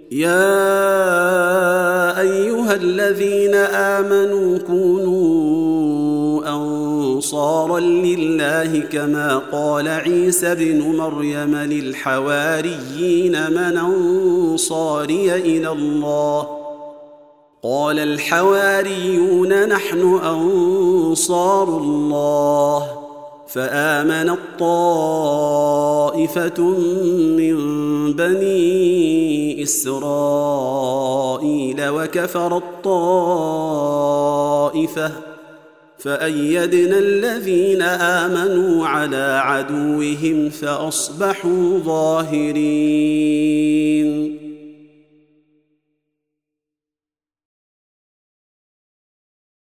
يا أيها الذين آمنوا كونوا أنصارا لله كما قال عيسى بن مريم للحواريين من أنصاري إلى الله قال الحواريون نحن أنصار الله فآمنت طائفة من بني إسرائيل وكفرت طائفة فأيدنا الذين آمنوا على عدوهم فأصبحوا ظاهرين